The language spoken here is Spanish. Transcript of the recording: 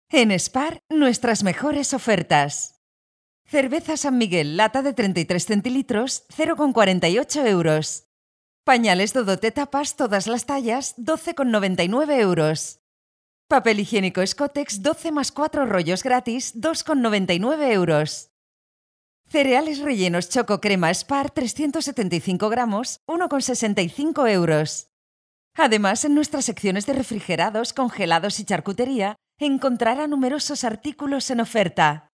En Spar, nuestras mejores ofertas. Cerveza San Miguel, lata de 33 centilitros, 0,48 euros. Pañales Dodote Tapas, todas las tallas, 12,99 euros. Papel higiénico Scotex, 12 más 4 rollos gratis, 2,99 euros. Cereales rellenos Choco Crema Spar, 375 gramos, 1,65 euros. Además, en nuestras secciones de refrigerados, congelados y charcutería, encontrará numerosos artículos en oferta.